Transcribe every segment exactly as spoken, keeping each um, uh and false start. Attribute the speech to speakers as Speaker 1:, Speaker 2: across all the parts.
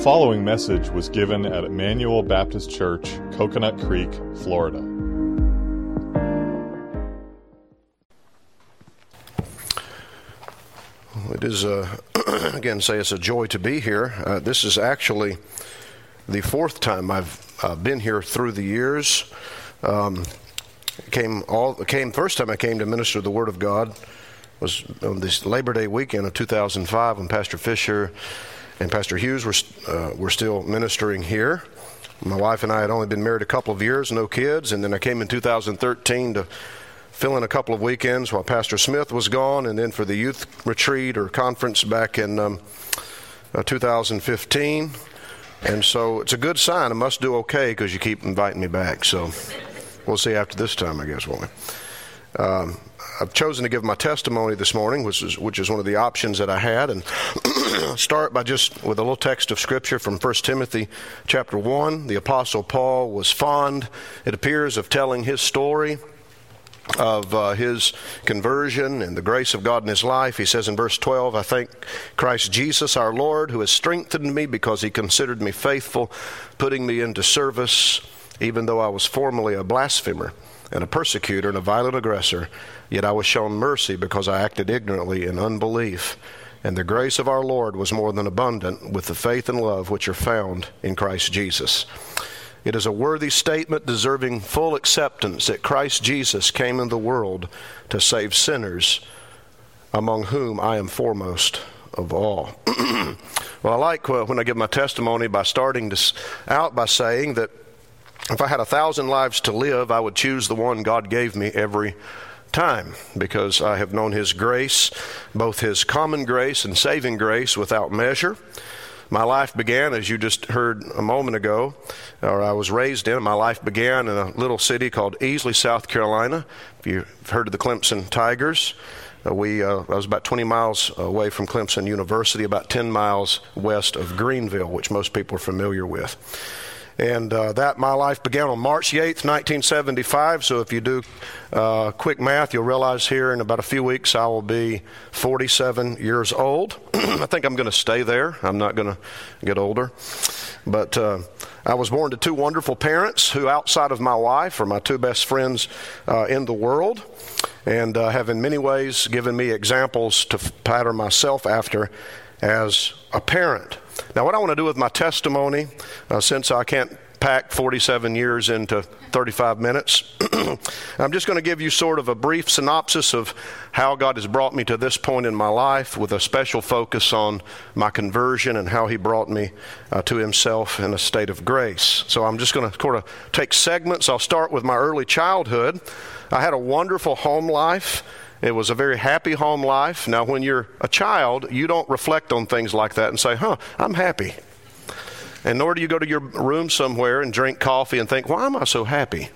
Speaker 1: following message was given at Emmanuel Baptist Church, Coconut Creek, Florida.
Speaker 2: It is, uh, again, say it's a joy to be here. Uh, this is actually the fourth time I've uh, been here through the years. Um, came all came first time I came to minister the Word of God was on this Labor Day weekend of two thousand five when Pastor Fisher and Pastor Hughes were uh, were still ministering here. My wife and I had only been married a couple of years, no kids, and then I came in two thousand thirteen to fill in a couple of weekends while Pastor Smith was gone, and then for the youth retreat or conference back in um, uh, two thousand fifteen. And so it's a good sign. I must do okay because you keep inviting me back. So we'll see after this time, I guess, won't we? Um, I've chosen to give my testimony this morning, which is which is one of the options that I had, and start by just with a little text of Scripture from First Timothy chapter one. The Apostle Paul was fond, it appears, of telling his story of uh, his conversion and the grace of God in his life. He says in verse twelve, "I thank Christ Jesus our Lord, who has strengthened me because he considered me faithful, putting me into service, even though I was formerly a blasphemer and a persecutor and a violent aggressor. Yet I was shown mercy because I acted ignorantly in unbelief. And the grace of our Lord was more than abundant with the faith and love which are found in Christ Jesus." It is a worthy statement deserving full acceptance that Christ Jesus came into the world to save sinners, among whom I am foremost of all. Well, I like uh, when I give my testimony by starting this out by saying that if I had a thousand lives to live, I would choose the one God gave me every time, because I have known His grace, both His common grace and saving grace, without measure. My life began, as you just heard a moment ago, or I was raised in, my life began in a little city called Easley, South Carolina. If you've heard of the Clemson Tigers, uh, we uh, I was about twenty miles away from Clemson University, about ten miles west of Greenville, which most people are familiar with. And uh, that my life began on March the eighth, nineteen seventy-five. So if you do uh, quick math, you'll realize here in about a few weeks I will be forty-seven years old. I think I'm going to stay there. I'm not going to get older. But uh, I was born to two wonderful parents who, outside of my wife, are my two best friends uh, in the world, and uh, have in many ways given me examples to pattern myself after as a parent. Now, what I want to do with my testimony, uh, since I can't pack forty-seven years into thirty-five minutes, I'm just going to give you sort of a brief synopsis of how God has brought me to this point in my life, with a special focus on my conversion and how He brought me uh, to Himself in a state of grace. So I'm just going to sort of take segments. I'll start with my early childhood. I had a wonderful home life. It was a very happy home life. Now, when you're a child, you don't reflect on things like that and say, huh, I'm happy. And nor do you go to your room somewhere and drink coffee and think, why am I so happy?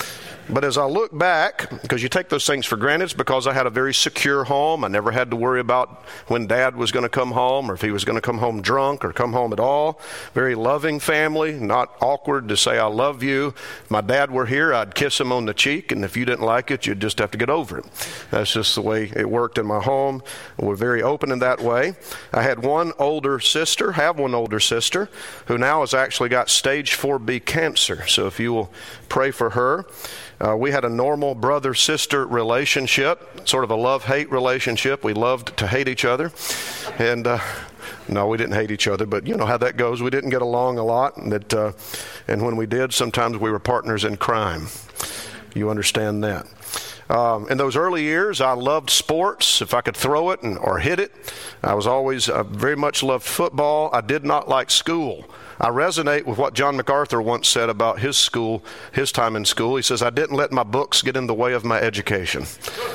Speaker 2: But as I look back, because you take those things for granted, it's because I had a very secure home. I never had to worry about when Dad was going to come home, or if he was going to come home drunk or come home at all. Very loving family, not awkward to say I love you. If my dad were here, I'd kiss him on the cheek, and if you didn't like it, you'd just have to get over it. That's just the way it worked in my home. We're very open in that way. I had one older sister, have one older sister, who now has actually got stage four B cancer. So if you will pray for her. Uh, we had a normal brother-sister relationship, sort of a love-hate relationship. We loved to hate each other. And uh, no, we didn't hate each other, but you know how that goes. We didn't get along a lot. And, that, uh, and when we did, sometimes we were partners in crime. You understand that. Um, in those early years, I loved sports. If I could throw it and, or hit it, I was always uh, very much loved football. I did not like school. I resonate with what John MacArthur once said about his school, his time in school. He says, I didn't let my books get in the way of my education.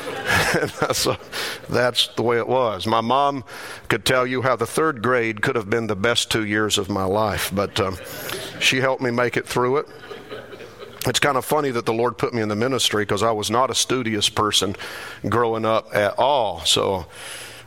Speaker 2: So that's the way it was. My mom could tell you how the third grade could have been the best two years of my life, but um, she helped me make it through it. It's kind of funny that the Lord put me in the ministry, because I was not a studious person growing up at all. So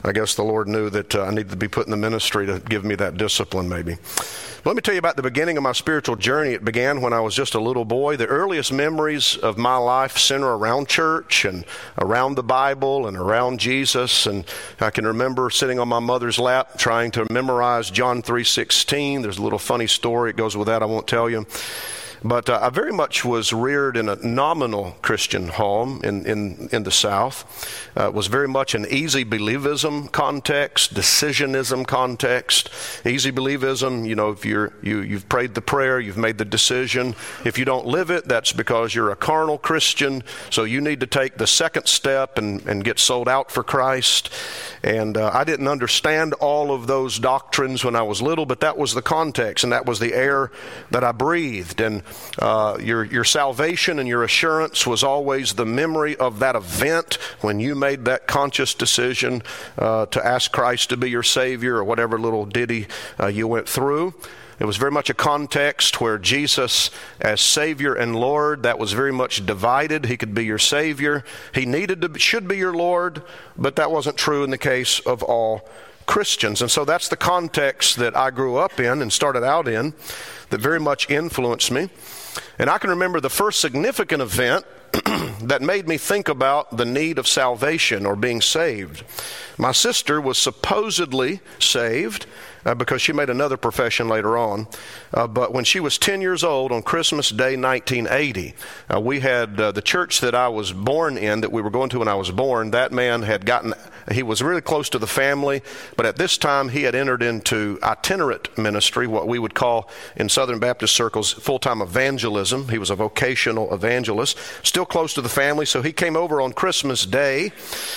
Speaker 2: I guess the Lord knew that uh, I needed to be put in the ministry to give me that discipline maybe. Let me tell you about the beginning of my spiritual journey. It began when I was just a little boy. The earliest memories of my life center around church and around the Bible and around Jesus. And I can remember sitting on my mother's lap trying to memorize John three sixteen. There's a little funny story. It goes with that. I won't tell you. But uh, I very much was reared in a nominal Christian home in, in, in the South. Uh, it was very much an easy believism context, decisionism context. Easy believism, you know, if you're, you, you've prayed the prayer, you've made the decision. If you don't live it, that's because you're a carnal Christian, so you need to take the second step and, and get sold out for Christ. And uh, I didn't understand all of those doctrines when I was little, but that was the context, and that was the air that I breathed. And Uh, your your salvation and your assurance was always the memory of that event when you made that conscious decision uh, to ask Christ to be your Savior, or whatever little ditty uh, you went through. It was very much a context where Jesus as Savior and Lord, that was very much divided. He could be your Savior. He needed to, should be your Lord, but that wasn't true in the case of all Christians. And so that's the context that I grew up in and started out in that very much influenced me. And I can remember the first significant event that made me think about the need of salvation or being saved. My sister was supposedly saved uh, because she made another profession later on. Uh, but when she was ten years old on Christmas Day nineteen eighty, uh, we had uh, the church that I was born in, that we were going to when I was born, that man had gotten, he was really close to the family, but at this time he had entered into itinerant ministry, what we would call in Southern Baptist circles full-time evangelism. He was a vocational evangelist, still close to the family, so he came over on Christmas Day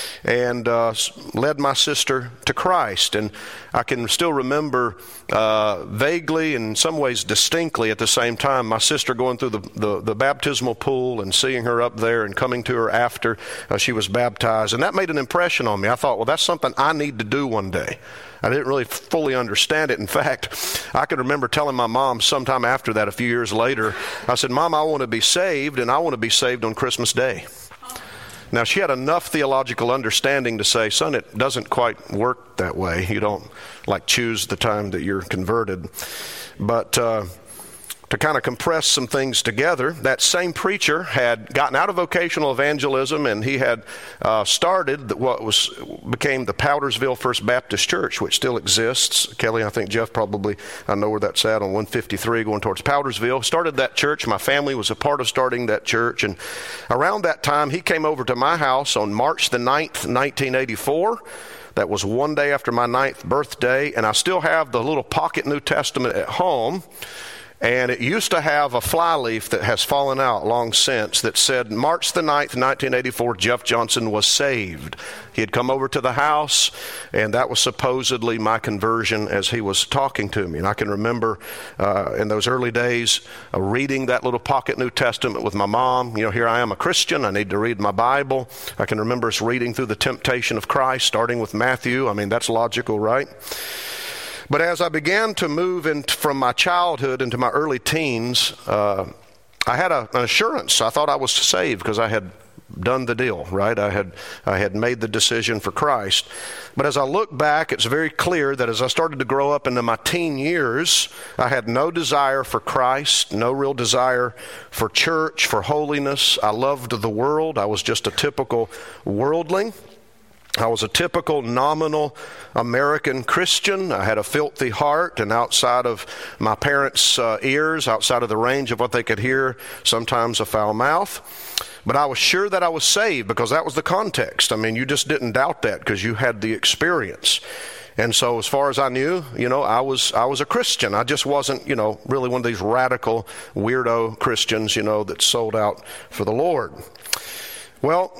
Speaker 2: and uh, led my sister to Christ. And I can still remember uh, vaguely and in some ways distinctly at the same time my sister going through the, the, the baptismal pool and seeing her up there and coming to her after uh, she was baptized. And that made an impression on me. I thought, well, that's something I need to do one day. I didn't really fully understand it. In fact, I can remember telling my mom sometime after that, a few years later, I said, Mom, I want to be saved, and I want to be saved on Christmas Day. Now, she had enough theological understanding to say, son, it doesn't quite work that way. You don't, like, choose the time that you're converted. But uh, to kind of compress some things together, that same preacher had gotten out of vocational evangelism, and he had uh, started what was became the Powdersville First Baptist Church, which still exists. Kelly, I think Jeff probably, I know where that's at, on one fifty-three going towards Powdersville. Started that church. My family was a part of starting that church. And around that time, he came over to my house on March the ninth, nineteen eighty-four. That was one day after my ninth birthday, and I still have the little pocket New Testament at home. And it used to have a flyleaf that has fallen out long since that said, March the ninth, nineteen eighty-four, Jeff Johnson was saved. He had come over to the house, and that was supposedly my conversion as he was talking to me. And I can remember uh, in those early days uh, reading that little pocket New Testament with my mom. You know, here I am a Christian. I need to read my Bible. I can remember us reading through the temptation of Christ, starting with Matthew. I mean, that's logical, right? But as I began to move in from my childhood into my early teens, uh, I had a, an assurance. I thought I was saved because I had done the deal, right? I had I had made the decision for Christ. But as I look back, it's very clear that as I started to grow up into my teen years, I had no desire for Christ, no real desire for church, for holiness. I loved the world. I was just a typical worldling. I was a typical nominal American Christian. I had a filthy heart, and outside of my parents' uh, ears, outside of the range of what they could hear, sometimes a foul mouth. But I was sure that I was saved because that was the context. I mean, you just didn't doubt that because you had the experience. And so as far as I knew, you know, I was I was a Christian. I just wasn't, you know, really one of these radical, weirdo Christians, you know, that sold out for the Lord. Well,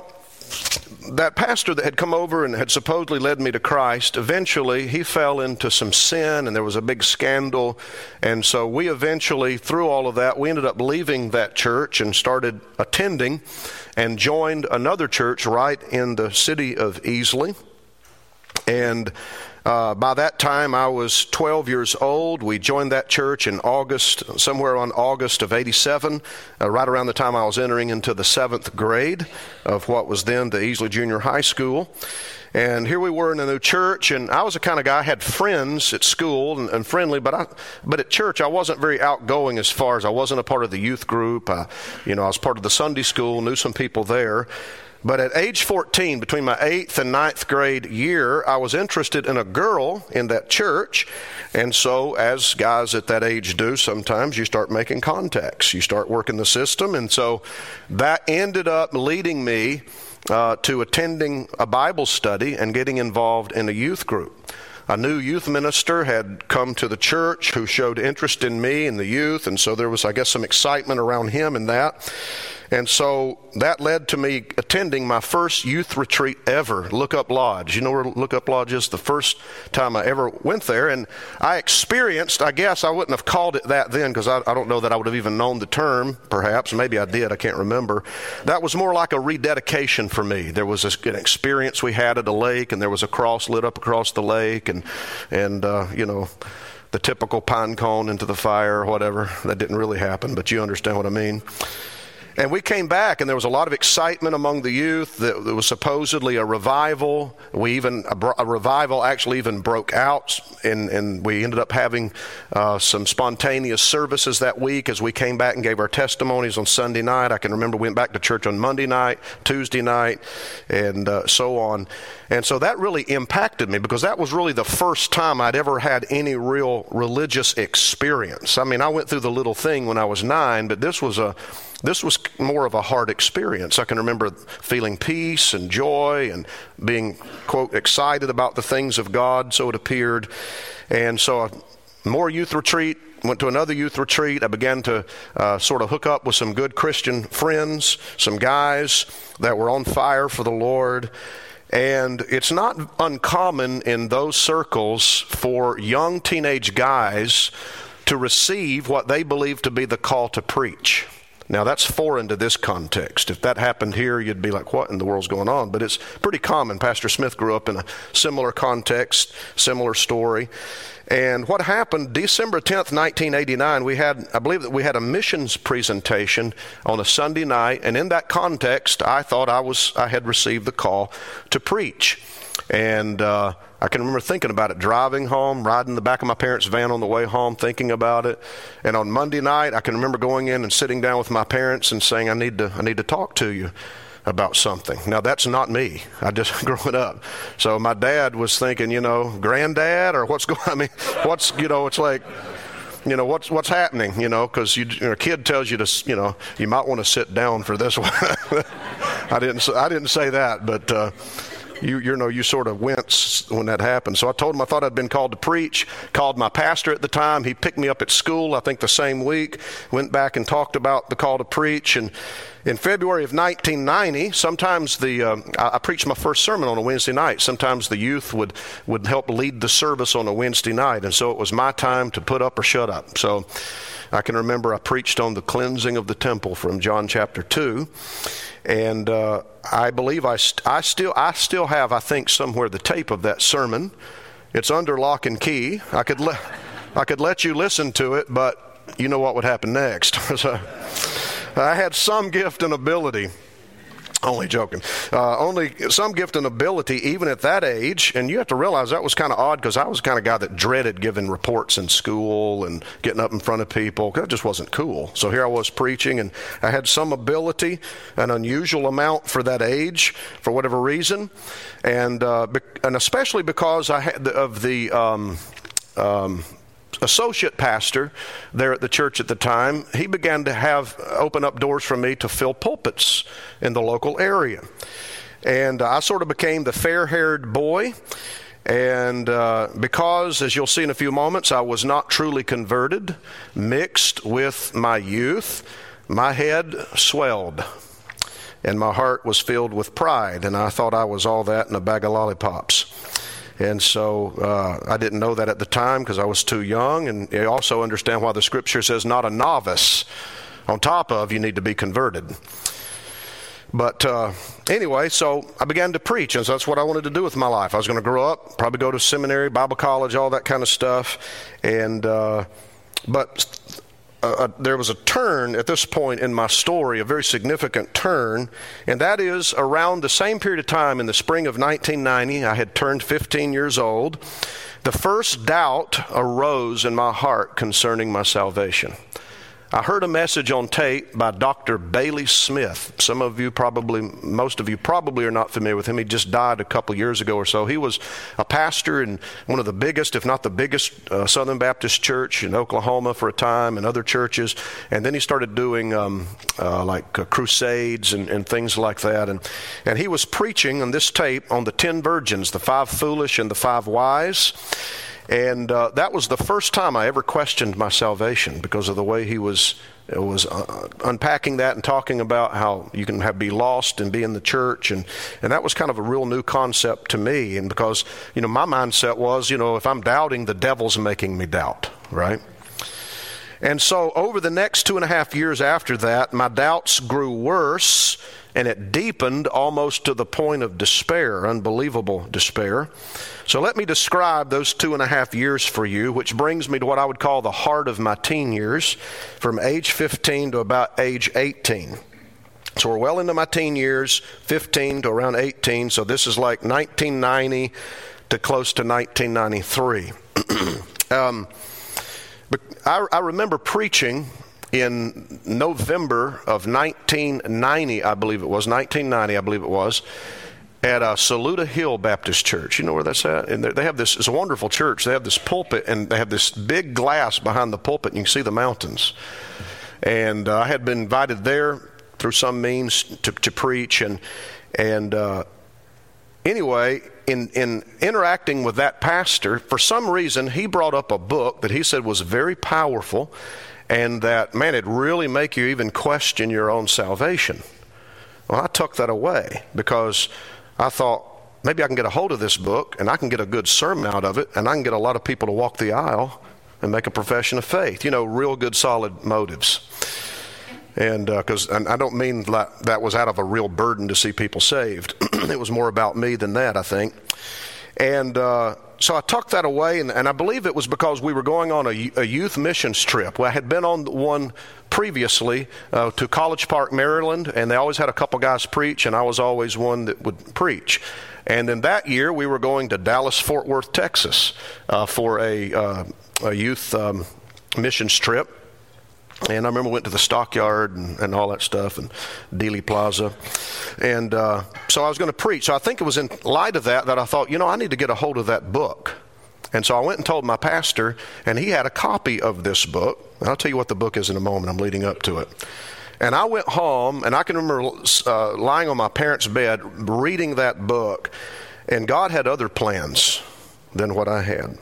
Speaker 2: that pastor that had come over and had supposedly led me to Christ, eventually he fell into some sin, and there was a big scandal. And so we eventually, through all of that, we ended up leaving that church and started attending and joined another church right in the city of Easley. And Uh, by that time, I was twelve years old. We joined that church in August, somewhere on August of eighty-seven, uh, right around the time I was entering into the seventh grade of what was then the Easley Junior High School. And here we were in a new church, and I was the kind of guy, I had friends at school and, and friendly, but I, but at church I wasn't very outgoing as far as I wasn't a part of the youth group. I, you know, I was part of the Sunday school, knew some people there. But at age fourteen, between my eighth and ninth grade year, I was interested in a girl in that church. And so, as guys at that age do, sometimes you start making contacts. You start working the system. And so that ended up leading me uh, to attending a Bible study and getting involved in a youth group. A new youth minister had come to the church who showed interest in me and the youth. And so there was, I guess, some excitement around him and that. And so that led to me attending my first youth retreat ever, Look Up Lodge. You know where Look Up Lodge is? The first time I ever went there. And I experienced, I guess I wouldn't have called it that then, because I, I don't know that I would have even known the term, perhaps. Maybe I did, I can't remember. That was more like a rededication for me. There was a, an experience we had at a lake, and there was a cross lit up across the lake, and, and uh, you know, the typical pine cone into the fire or whatever. That didn't really happen, but you understand what I mean. And we came back, and there was a lot of excitement among the youth. There was supposedly a revival. We even a, a revival actually even broke out, and, and we ended up having uh, some spontaneous services that week as we came back and gave our testimonies on Sunday night. I can remember we went back to church on Monday night, Tuesday night, and uh, so on. And so that really impacted me, because that was really the first time I'd ever had any real religious experience. I mean, I went through the little thing when I was nine, but this was a This was more of a hard experience. I can remember feeling peace and joy and being, quote, excited about the things of God, so it appeared. And so a more youth retreat, went to another youth retreat. I began to uh, sort of hook up with some good Christian friends, some guys that were on fire for the Lord. And it's not uncommon in those circles for young teenage guys to receive what they believe to be the call to preach. Now, that's foreign to this context. If that happened here, you'd be like, what in the world's going on? But it's pretty common. Pastor Smith grew up in a similar context, similar story. And what happened, December tenth, nineteen eighty-nine, we had, I believe that we had a missions presentation on a Sunday night. And in that context, I thought I was, I had received the call to preach. And uh, I can remember thinking about it, driving home, riding in the back of my parents' van on the way home, thinking about it. And on Monday night, I can remember going in and sitting down with my parents and saying, I need to, I need to talk to you about something. Now, that's not me. I just growing up. So my dad was thinking, you know, granddad, or what's going, I mean, what's, you know, it's like, you know, what's what's happening, you know, because you, you know, a kid tells you to, you know, you might want to sit down for this one. I didn't, I didn't say that, but, uh, You, you know, you sort of wince when that happened. So I told him I thought I'd been called to preach, called my pastor at the time. He picked me up at school, I think the same week, went back and talked about the call to preach. And in February of nineteen ninety, sometimes the, uh, I, I preached my first sermon on a Wednesday night. Sometimes the youth would, would help lead the service on a Wednesday night. And so it was my time to put up or shut up. So I can remember I preached on the cleansing of the temple from John chapter two. And uh, I believe I, st- I still I still have, I think, somewhere the tape of that sermon. It's under lock and key. I could let I could let you listen to it, but you know what would happen next. So I had some gift and ability. Only joking. Uh, only some gift and ability, even at that age. And you have to realize that was kind of odd, because I was the kind of guy that dreaded giving reports in school and getting up in front of people. That just wasn't cool. So here I was preaching, and I had some ability, an unusual amount for that age, for whatever reason. And uh, and especially because I had the, of the um, um, associate pastor there at the church at the time, he began to have open up doors for me to fill pulpits in the local area. And uh, I sort of became the fair-haired boy. And uh, because, as you'll see in a few moments, I was not truly converted, mixed with my youth, my head swelled. And my heart was filled with pride. And I thought I was all that in a bag of lollipops. And so uh, I didn't know that at the time, because I was too young. And I also understand why the scripture says not a novice. On top of, you need to be converted. But uh, anyway, so I began to preach, and so that's what I wanted to do with my life. I was going to grow up, probably go to seminary, Bible college, all that kind of stuff. And uh, but uh, uh, there was a turn at this point in my story, a very significant turn, and that is around the same period of time in the spring of nineteen ninety. I had turned fifteen years old. The first doubt arose in my heart concerning my salvation. I heard a message on tape by Doctor Bailey Smith. Some of you probably, most of you probably are not familiar with him. He just died a couple years ago or so. He was a pastor in one of the biggest, if not the biggest, uh, Southern Baptist church in Oklahoma for a time and other churches. And then he started doing um, uh, like uh, crusades and, and things like that. And, and he was preaching on this tape on the ten virgins, the five foolish and the five wise. And uh, that was the first time I ever questioned my salvation because of the way he was was uh, unpacking that and talking about how you can have be lost and be in the church. And, and that was kind of a real new concept to me. And because, you know, my mindset was, you know, if I'm doubting, the devil's making me doubt, right? And so over the next two and a half years after that, my doubts grew worse, and it deepened almost to the point of despair, unbelievable despair. So let me describe those two and a half years for you, which brings me to what I would call the heart of my teen years, from age fifteen to about age eighteen. So we're well into my teen years, fifteen to around eighteen. So this is like nineteen ninety to close to nineteen ninety-three. um, but I, I remember preaching in November of nineteen ninety, I believe it was, nineteen ninety, I believe it was, at uh, Saluda Hill Baptist Church. You know where that's at? And they have this, it's a wonderful church. They have this pulpit, and they have this big glass behind the pulpit, and you can see the mountains. And uh, I had been invited there through some means to, to preach. And and uh, anyway, in, in interacting with that pastor, for some reason, he brought up a book that he said was very powerful, and that, man, it'd really make you even question your own salvation. Well, I took that away because I thought, maybe I can get a hold of this book and I can get a good sermon out of it, and I can get a lot of people to walk the aisle and make a profession of faith. You know, real good, solid motives. And because uh, I don't mean that, that was out of a real burden to see people saved. It was more about me than that, I think. And uh, so I tucked that away, and, and I believe it was because we were going on a, a youth missions trip. Well, I had been on one previously uh, to College Park, Maryland, and they always had a couple guys preach, and I was always one that would preach. And then that year, we were going to Dallas-Fort Worth, Texas, uh, for a, uh, a youth um, missions trip. And I remember we went to the Stockyard and, and all that stuff, and Dealey Plaza. And uh, so I was going to preach. So I think it was in light of that that I thought, you know, I need to get a hold of that book. And so I went and told my pastor, and he had a copy of this book. And I'll tell you what the book is in a moment. I'm leading up to it. And I went home, and I can remember uh, lying on my parents' bed reading that book, and God had other plans than what I had.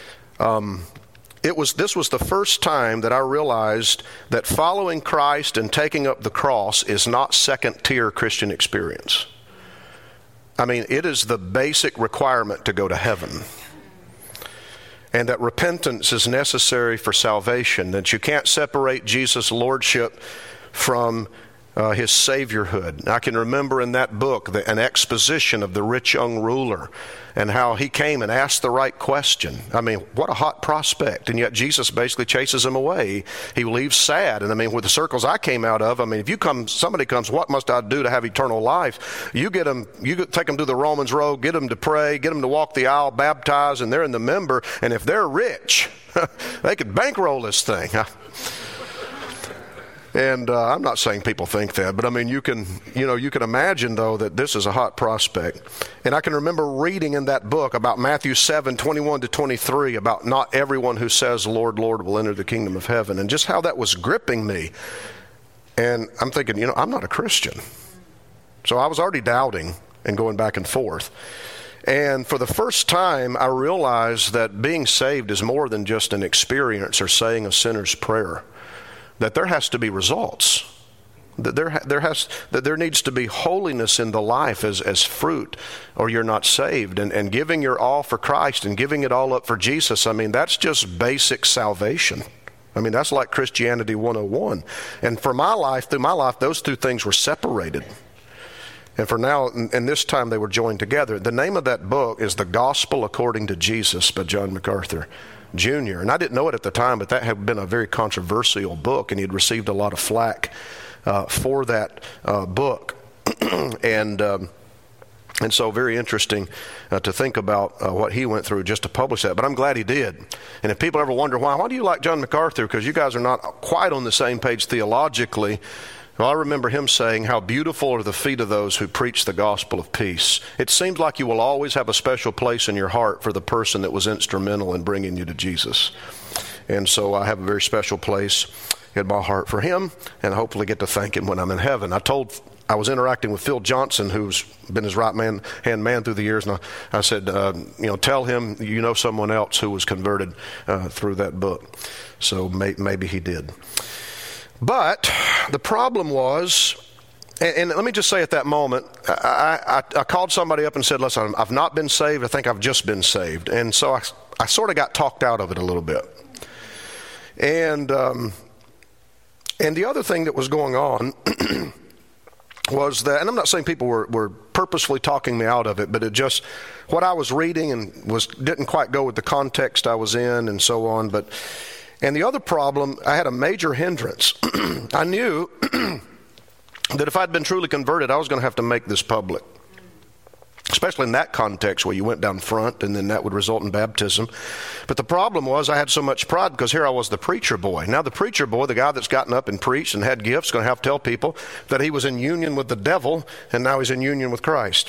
Speaker 2: Um It was, this was the first time that I realized that following Christ and taking up the cross is not second-tier Christian experience. I mean, it is the basic requirement to go to heaven. And that repentance is necessary for salvation, that you can't separate Jesus' lordship from Uh, his saviorhood. I can remember in that book the, an exposition of the rich young ruler and how he came and asked the right question. I mean, what a hot prospect. And yet Jesus basically chases him away. He leaves sad. And I mean, with the circles I came out of, I mean, if you come, somebody comes, what must I do to have eternal life? You get them, you take them to the Romans road, get them to pray, get them to walk the aisle, baptize, and they're in the member. And if they're rich, they could bankroll this thing. And uh, I'm not saying people think that, but I mean, you can, you know, you can imagine, though, that this is a hot prospect. And I can remember reading in that book about Matthew seven, twenty-one to twenty-three, about not everyone who says, Lord, Lord, will enter the kingdom of heaven, and just how that was gripping me. And I'm thinking, you know, I'm not a Christian. So I was already doubting and going back and forth. And for the first time, I realized that being saved is more than just an experience or saying a sinner's prayer. That there has to be results, that there there has that there needs to be holiness in the life as, as fruit, or you're not saved. And, and giving your all for Christ and giving it all up for Jesus, I mean, that's just basic salvation. I mean, that's like Christianity one oh one. And for my life, through my life, those two things were separated. And for now, and this time they were joined together. The name of that book is The Gospel According to Jesus by John MacArthur Junior And I didn't know it at the time, but that had been a very controversial book, and he had received a lot of flack uh, for that uh, book. and um, and so very interesting uh, to think about uh, what he went through just to publish that. But I'm glad he did. And if people ever wonder why, why do you like John MacArthur? Because you guys are not quite on the same page theologically. Well, I remember him saying, how beautiful are the feet of those who preach the gospel of peace. It seems like you will always have a special place in your heart for the person that was instrumental in bringing you to Jesus. And so I have a very special place in my heart for him, and I hopefully get to thank him when I'm in heaven. I told, I was interacting with Phil Johnson, who's been his right man, hand man through the years, and I, I said, uh, you know, tell him you know someone else who was converted uh, through that book. So may, maybe he did. But the problem was, and, and let me just say at that moment, I, I, I called somebody up and said, listen, I've not been saved. I think I've just been saved. And so I, I sort of got talked out of it a little bit. And, um, and the other thing that was going on was that, and I'm not saying people were, were purposefully talking me out of it, but it just, what I was reading and was didn't quite go with the context I was in and so on. But And the other problem, I had a major hindrance. I knew that if I'd been truly converted, I was going to have to make this public, especially in that context where you went down front and then that would result in baptism. But the problem was I had so much pride because here I was the preacher boy. Now the preacher boy, the guy that's gotten up and preached and had gifts, going to have to tell people that he was in union with the devil and now he's in union with Christ.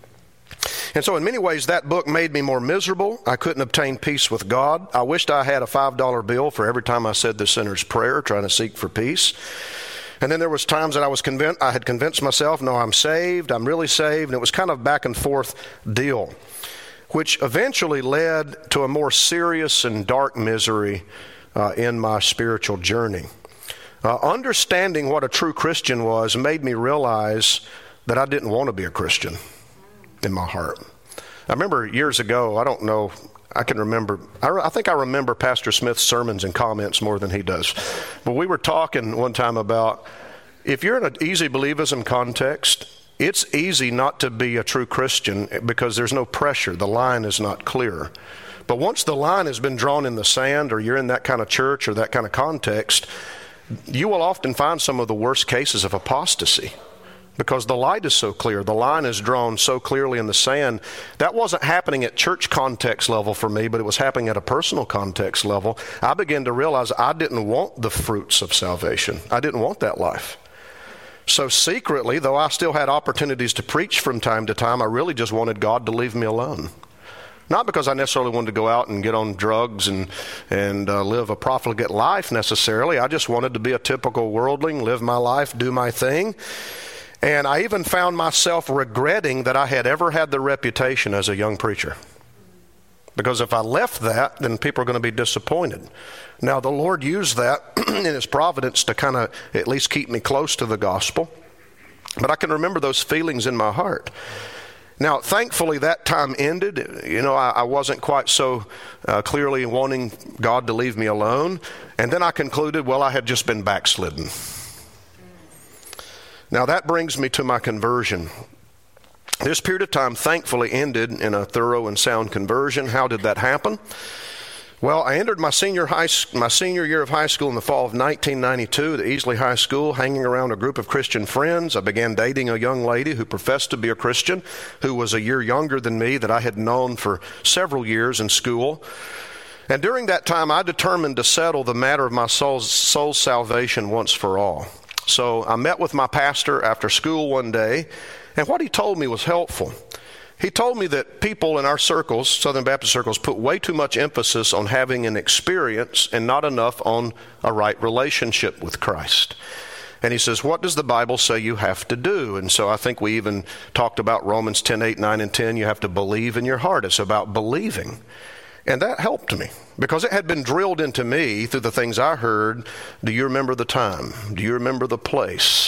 Speaker 2: And so in many ways that book made me more miserable. I couldn't obtain peace with God. I wished I had a five dollar bill for every time I said the sinner's prayer, trying to seek for peace. And then there was times that I was convinced, I had convinced myself, no, I'm saved, I'm really saved. And it was kind of back and forth deal, which eventually led to a more serious and dark misery uh, in my spiritual journey. Uh, understanding what a true Christian was made me realize that I didn't want to be a Christian in my heart. I remember years ago, I don't know, I can remember, I, I think I remember Pastor Smith's sermons and comments more than he does. But we were talking one time about, if you're in an easy believism context, it's easy not to be a true Christian because there's no pressure. The line is not clear. But once the line has been drawn in the sand, or you're in that kind of church or that kind of context, you will often find some of the worst cases of apostasy. Because the light is so clear, the line is drawn so clearly in the sand. That wasn't happening at church context level for me, but it was happening at a personal context level. I began to realize I didn't want the fruits of salvation. I didn't want that life. So secretly, though I still had opportunities to preach from time to time, I really just wanted God to leave me alone. Not because I necessarily wanted to go out and get on drugs and, and uh, live a profligate life necessarily. I just wanted to be a typical worldling, live my life, do my thing. And I even found myself regretting that I had ever had the reputation as a young preacher. Because if I left that, then people are going to be disappointed. Now, the Lord used that in His providence to kind of at least keep me close to the gospel. But I can remember those feelings in my heart. Now, thankfully, that time ended. You know, I, I wasn't quite so uh, clearly wanting God to leave me alone. And then I concluded, well, I had just been backslidden. Now that brings me to my conversion. This period of time thankfully ended in a thorough and sound conversion. How did that happen? Well, I entered my senior high, my senior year of high school in the fall of nineteen ninety-two at Easley High School, hanging around a group of Christian friends. I began dating a young lady who professed to be a Christian, who was a year younger than me, that I had known for several years in school. And during that time, I determined to settle the matter of my soul's, soul's salvation once for all. So I met with my pastor after school one day, and what he told me was helpful. He told me that people in our circles, Southern Baptist circles, put way too much emphasis on having an experience and not enough on a right relationship with Christ. And he says, what does the Bible say you have to do? And so I think we even talked about Romans ten, eight, nine, and ten. You have to believe in your heart. It's about believing. And that helped me because it had been drilled into me through the things I heard. Do you remember the time? Do you remember the place?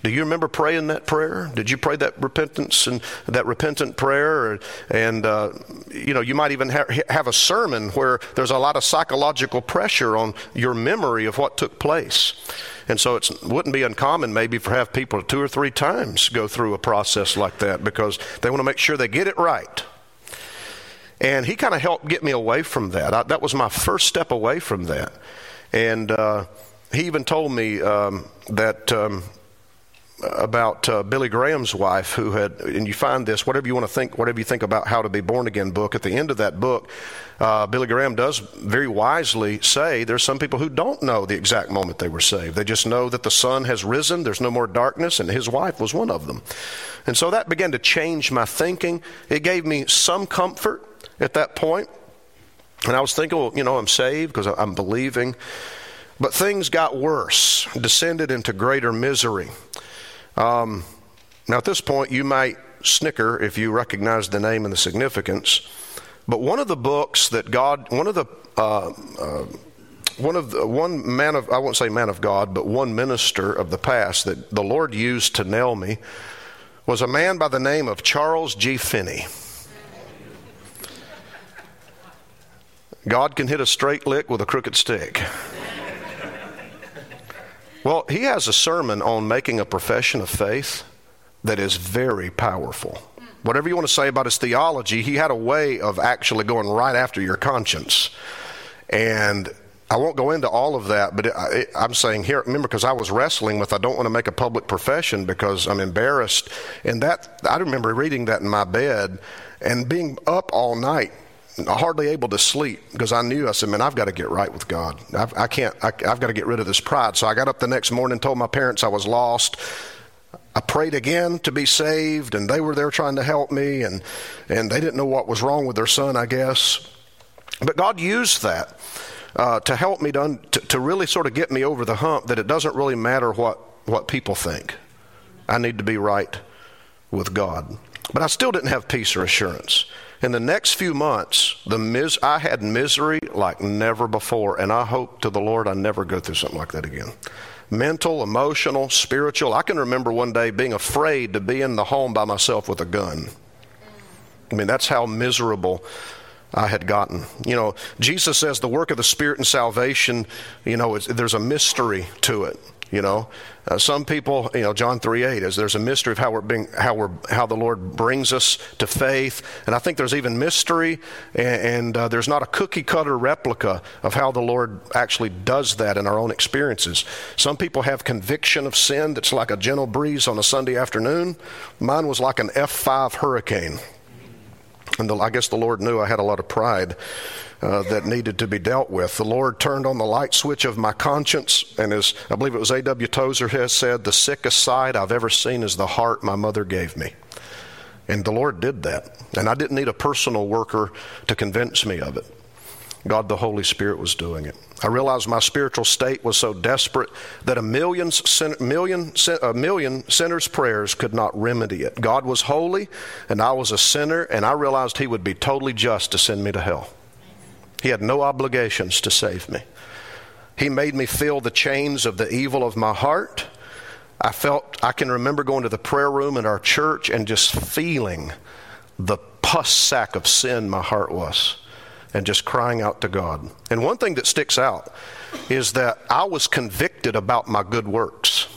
Speaker 2: Do you remember praying that prayer? Did you pray that repentance and that repentant prayer? And, uh, you know, you might even ha- have a sermon where there's a lot of psychological pressure on your memory of what took place. And so it wouldn't be uncommon maybe for have people two or three times go through a process like that because they want to make sure they get it right. And he kind of helped get me away from that. I, that was my first step away from that. And uh, he even told me um, that... Um, about uh, Billy Graham's wife who had, and you find this, whatever you want to think, whatever you think about How to Be Born Again book, at the end of that book, uh, Billy Graham does very wisely say there's some people who don't know the exact moment they were saved. They just know that the sun has risen, there's no more darkness, and his wife was one of them. And so that began to change my thinking. It gave me some comfort at that point. And I was thinking, well, you know, I'm saved because I'm believing. But things got worse, descended into greater misery. Um, now, at this point, you might snicker if you recognize the name and the significance. But one of the books that God, one of the, uh, uh, one of the, one man of, I won't say man of God, but one minister of the past that the Lord used to nail me was a man by the name of Charles G. Finney. God can hit a straight lick with a crooked stick. Well, he has a sermon on making a profession of faith that is very powerful. Whatever you want to say about his theology, he had a way of actually going right after your conscience. And I won't go into all of that, but it, it, I'm saying here, remember, because I was wrestling with, I don't want to make a public profession because I'm embarrassed. And that, I remember reading that in my bed and being up all night, hardly able to sleep because I knew, I said, man, I've got to get right with God. I've, I can't, I, I've got to get rid of this pride. So I got up the next morning, told my parents I was lost. I prayed again to be saved, and they were there trying to help me, and, and they didn't know what was wrong with their son, I guess. But God used that uh, to help me to, un, to, to really sort of get me over the hump that it doesn't really matter what, what people think. I need to be right with God. But I still didn't have peace or assurance. In the next few months, the mis- I had misery like never before, and I hope to the Lord I never go through something like that again. Mental, emotional, spiritual. I can remember one day being afraid to be in the home by myself with a gun. I mean, that's how miserable I had gotten. You know, Jesus says the work of the Spirit and salvation, you know, it's, there's a mystery to it. You know, uh, some people, you know, John three eight is there's a mystery of how we're being, how we're, how the Lord brings us to faith, and I think there's even mystery, and, and uh, there's not a cookie cutter replica of how the Lord actually does that in our own experiences. Some people have conviction of sin that's like a gentle breeze on a Sunday afternoon. Mine was like an F five hurricane, and the, I guess the Lord knew I had a lot of pride Uh, that needed to be dealt with. The Lord turned on the light switch of my conscience, and as I believe it was A W Tozer has said, the sickest sight I've ever seen is the heart my mother gave me. And the Lord did that. And I didn't need a personal worker to convince me of it. God the Holy Spirit was doing it. I realized my spiritual state was so desperate that a million, million, a million sinners' prayers could not remedy it. God was holy, and I was a sinner, and I realized He would be totally just to send me to hell. He had no obligations to save me. He made me feel the chains of the evil of my heart. I felt, I can remember going to the prayer room in our church and just feeling the pus sack of sin my heart was, and just crying out to God. And one thing that sticks out is that I was convicted about my good works.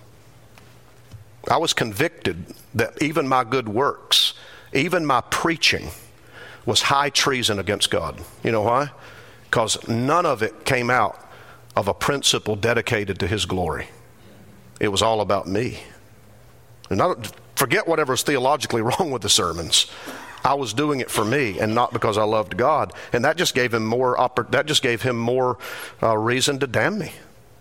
Speaker 2: I was convicted that even my good works, even my preaching, was high treason against God. You know why? Because none of it came out of a principle dedicated to His glory. It was all about me. And I don't, forget whatever's theologically wrong with the sermons. I was doing it for me and not because I loved God. And that just gave him more oppor- that just gave him more uh, reason to damn me.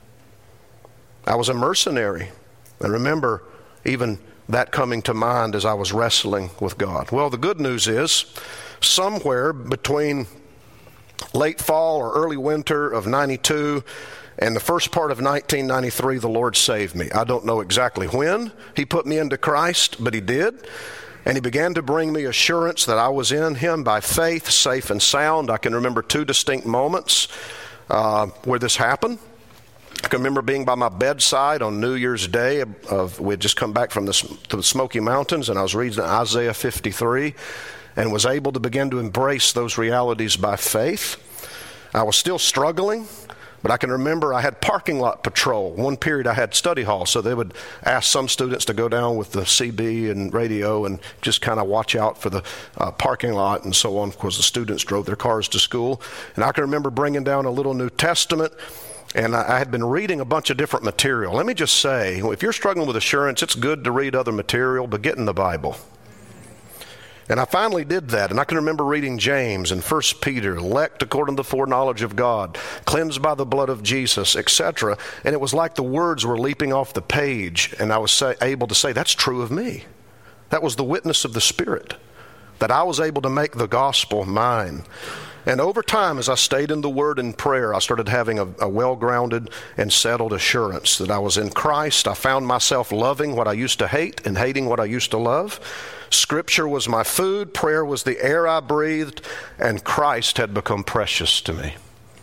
Speaker 2: I was a mercenary. And remember, even that coming to mind as I was wrestling with God. Well, the good news is, somewhere between late fall or early winter of ninety-two and the first part of nineteen ninety-three, the Lord saved me. I don't know exactly when He put me into Christ, but He did. And He began to bring me assurance that I was in Him by faith, safe and sound. I can remember two distinct moments uh, where this happened. I can remember being by my bedside on New Year's Day. Of, we had just come back from the, to the Smoky Mountains, and I was reading Isaiah fifty-three and was able to begin to embrace those realities by faith. I was still struggling, but I can remember I had parking lot patrol. One period I had study hall, so they would ask some students to go down with the C B and radio and just kind of watch out for the uh, parking lot and so on, because the students drove their cars to school. And I can remember bringing down a little New Testament, and I had been reading a bunch of different material. Let me just say, if you're struggling with assurance, it's good to read other material, but get in the Bible. And I finally did that, and I can remember reading James and First Peter, elect according to the foreknowledge of God, cleansed by the blood of Jesus, et cetera. And it was like the words were leaping off the page, and I was say, able to say, that's true of me. That was the witness of the Spirit, that I was able to make the gospel mine. And over time, as I stayed in the Word and prayer, I started having a, a well-grounded and settled assurance that I was in Christ. I found myself loving what I used to hate and hating what I used to love. Scripture was my food, prayer was the air I breathed, and Christ had become precious to me.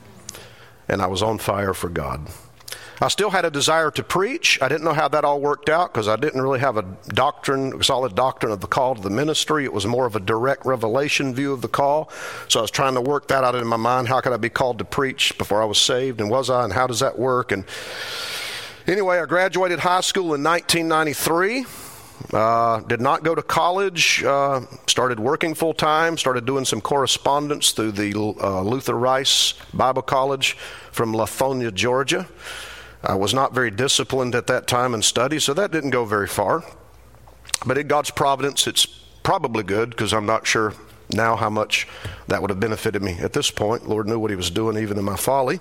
Speaker 2: And I was on fire for God. I still had a desire to preach. I didn't know how that all worked out because I didn't really have a doctrine, a solid doctrine of the call to the ministry. It was more of a direct revelation view of the call. So I was trying to work that out in my mind. How could I be called to preach before I was saved? And was I? And how does that work? And anyway, I graduated high school in nineteen ninety-three. Uh, did not go to college, uh, started working full-time, started doing some correspondence through the uh, Luther Rice Bible College from Lithonia, Georgia. I was not very disciplined at that time in study, so that didn't go very far. But in God's providence, it's probably good, because I'm not sure now how much that would have benefited me at this point. Lord knew what he was doing even in my folly.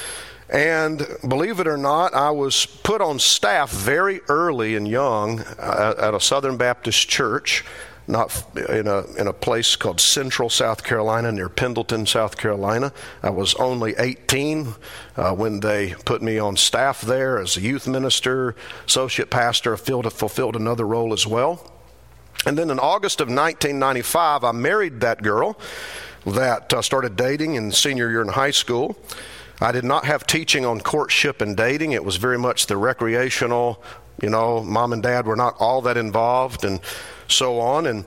Speaker 2: And believe it or not, I was put on staff very early and young uh, at a Southern Baptist church, not in a in a place called Central, South Carolina, near Pendleton, South Carolina. I was only eighteen uh, when they put me on staff there as a youth minister, associate pastor. I filled, fulfilled another role as well. And then in August of nineteen ninety-five, I married that girl that uh, started dating in senior year in high school. I did not have teaching on courtship and dating. It was very much the recreational, you know, mom and dad were not all that involved and so on. And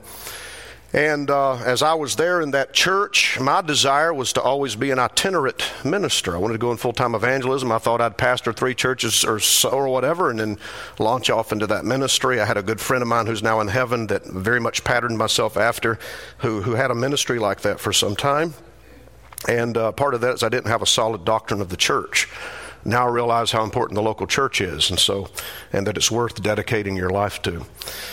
Speaker 2: and uh, as I was there in that church, my desire was to always be an itinerant minister. I wanted to go in full-time evangelism. I thought I'd pastor three churches or so or whatever and then launch off into that ministry. I had a good friend of mine who's now in heaven that very much patterned myself after, who who had a ministry like that for some time. And uh, part of that is I didn't have a solid doctrine of the church. Now I realize how important the local church is, and so, and that it's worth dedicating your life to.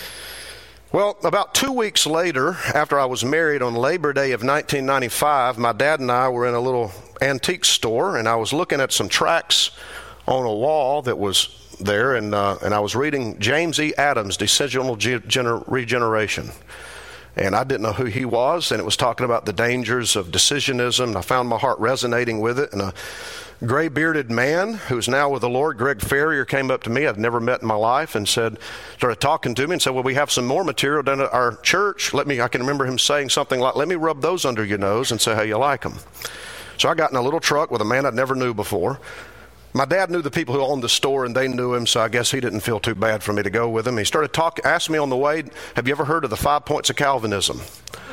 Speaker 2: Well, about two weeks later, after I was married on Labor Day of nineteen ninety-five, my dad and I were in a little antique store, and I was looking at some tracts on a wall that was there, and uh, and I was reading James E. Adams' Decisional Gener- Regeneration. And I didn't know who he was, and it was talking about the dangers of decisionism, and I found my heart resonating with it. And a gray-bearded man who's now with the Lord, Greg Ferrier, came up to me, I'd never met in my life, and said, started talking to me and said, well, we have some more material down at our church. Let me, I can remember him saying something like, let me rub those under your nose and say how you like them. So I got in a little truck with a man I'd never knew before. My dad knew the people who owned the store, and they knew him, so I guess he didn't feel too bad for me to go with him. He started talking, asked me on the way, have you ever heard of the five points of Calvinism?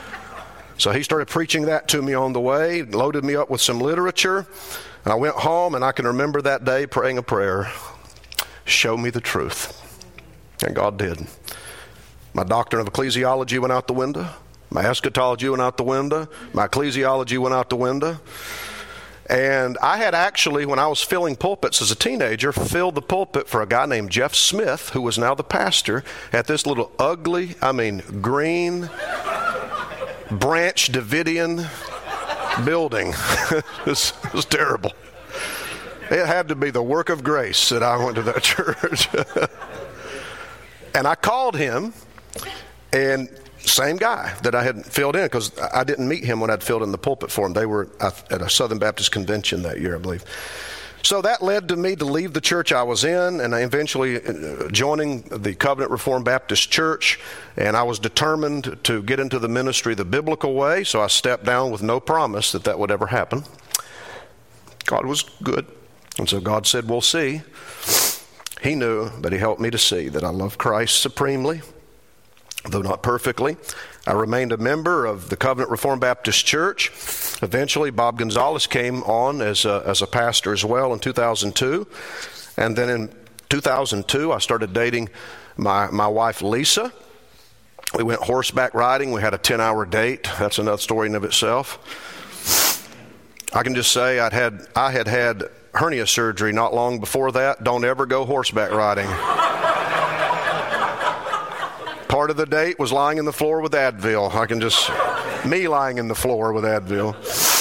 Speaker 2: So he started preaching that to me on the way, loaded me up with some literature, and I went home, and I can remember that day praying a prayer, show me the truth. And God did. My doctrine of ecclesiology went out the window. My eschatology went out the window. My ecclesiology went out the window. And I had actually, when I was filling pulpits as a teenager, filled the pulpit for a guy named Jeff Smith, who was now the pastor at this little ugly, I mean, green, Branch Davidian building. it, was, it was terrible. It had to be the work of grace that I went to that church. And I called him, and same guy that I had filled in, because I didn't meet him when I'd filled in the pulpit for him. They were at a Southern Baptist convention that year, I believe. So that led to me to leave the church I was in, and I eventually joining the Covenant Reformed Baptist Church, and I was determined to get into the ministry the biblical way, so I stepped down with no promise that that would ever happen. God was good. And so God said, we'll see. He knew, but he helped me to see that I love Christ supremely, though not perfectly. I remained a member of the Covenant Reformed Baptist Church. Eventually, Bob Gonzalez came on as a, as a pastor as well in two thousand two. And then in two thousand two, I started dating my, my wife, Lisa. We went horseback riding. We had a ten-hour date. That's another story in of itself. I can just say I'd had I had had hernia surgery not long before that. Don't ever go horseback riding. Part of the date was lying in the floor with Advil. I can just, me lying in the floor with Advil.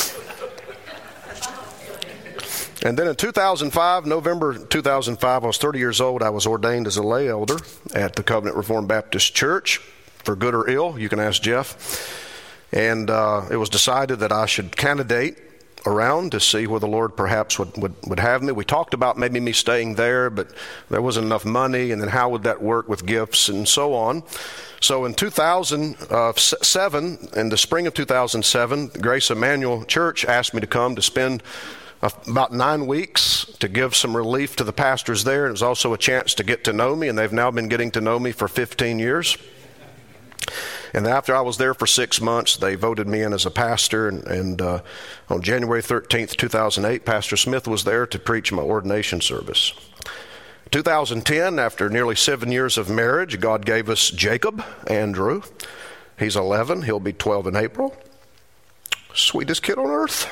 Speaker 2: And then in two thousand five, November two thousand five, I was thirty years old. I was ordained as a lay elder at the Covenant Reformed Baptist Church, for good or ill. You can ask Jeff. And uh, it was decided that I should candidate around to see where the Lord perhaps would, would, would have me. We talked about maybe me staying there, but there wasn't enough money, and then how would that work with gifts and so on. So in two thousand seven, in the spring of two thousand seven, Grace Emmanuel Church asked me to come to spend about nine weeks to give some relief to the pastors there. And it was also a chance to get to know me, and they've now been getting to know me for fifteen years. And after I was there for six months, they voted me in as a pastor. And, and uh, on January thirteenth, two thousand eight, Pastor Smith was there to preach my ordination service. two thousand ten, after nearly seven years of marriage, God gave us Jacob, Andrew. He's eleven. He'll be twelve in April. Sweetest kid on earth.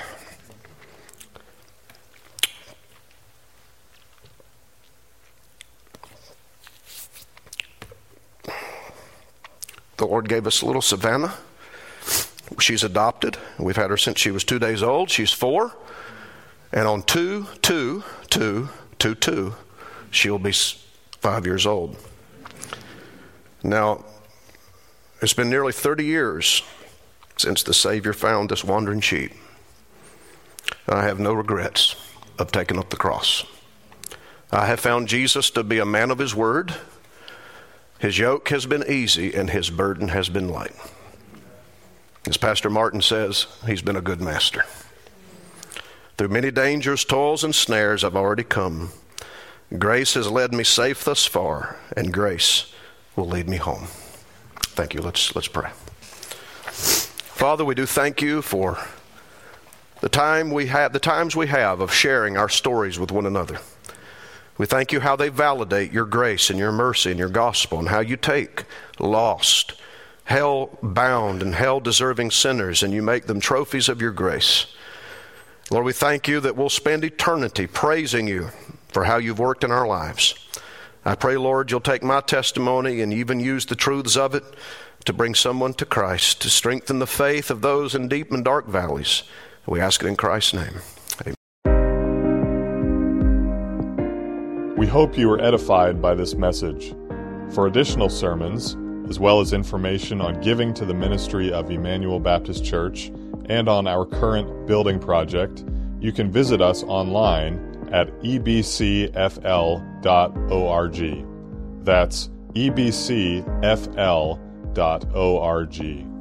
Speaker 2: The Lord gave us little Savannah. She's adopted. We've had her since she was two days old. She's four. And on two, two, two, two, two, she'll be five years old. Now, it's been nearly thirty years since the Savior found this wandering sheep. And I have no regrets of taking up the cross. I have found Jesus to be a man of his word. His yoke has been easy and his burden has been light. As Pastor Martin says, he's been a good master. Through many dangers, toils, and snares I've already come. Grace has led me safe thus far, and grace will lead me home. Thank you. Let's let's pray. Father, we do thank you for the time we have, the times we have of sharing our stories with one another. We thank you how they validate your grace and your mercy and your gospel, and how you take lost, hell-bound and hell-deserving sinners and you make them trophies of your grace. Lord, we thank you that we'll spend eternity praising you for how you've worked in our lives. I pray, Lord, you'll take my testimony and even use the truths of it to bring someone to Christ, to strengthen the faith of those in deep and dark valleys. We ask it in Christ's name. Amen.
Speaker 1: We hope you were edified by this message. For additional sermons, as well as information on giving to the ministry of Emmanuel Baptist Church and on our current building project, you can visit us online at e b c f l dot org. That's e b c f l dot org.